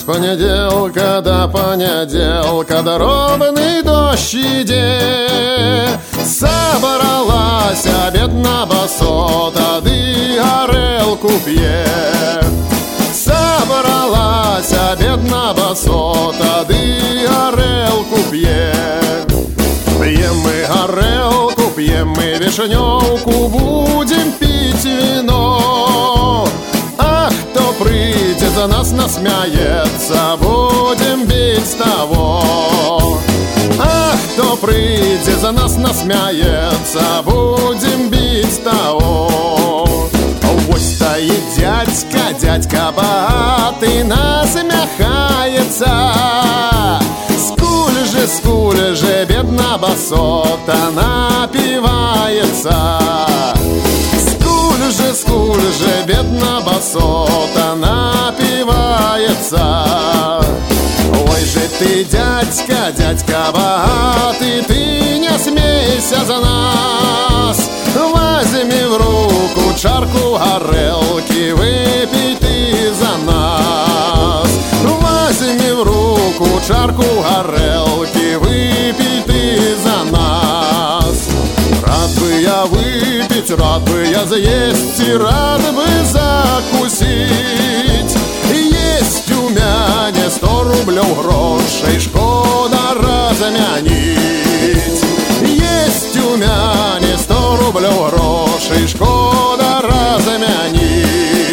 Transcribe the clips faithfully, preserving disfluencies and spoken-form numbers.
З понеділка до понеділка дробний дощ іде. Собралася бідна басота, ды горелку п'є. Собралася бідна басота, ды горелку п'є. П'єм ми горелку, п'єм ми вишневку, будем пить вино. А хто прийде за нас насміється, будем бить з того. А хто прийде за нас насміється, будем бить з того. Ось стоїть дядька, дядька багатий, насміхається. Скуль же, скуль же, бедна басота напивается. Скуль же, скуль же, бедна басота напивается. Ой же ты, дядька, дядька богатый, ты не смейся за нас. Возьми в руку чарку горелки, выпей ты за нас. Возьми в руку чарку горелки, выпей ты за нас. Рад бы я выпить, рад бы я заесть и рад бы закусить. Есть у меня не сто рублев грошей, шкода размянить. Есть у меня не сто рублев грошей, шкода размянить.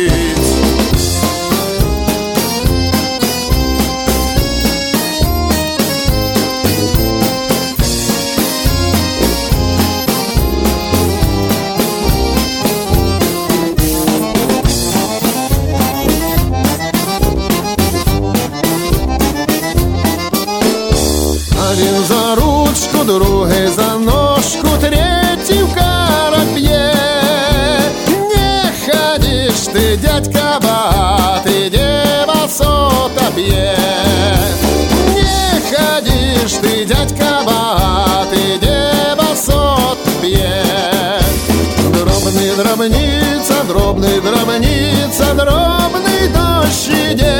Один за ручку, другий за ножку, третий в карап'є. Не ходишь ты, дядька богатый, где басота пье. Не ходишь ты, дядька богатый, где басот пье. Дробный дробница, дробный дробница, дробный дождь иде.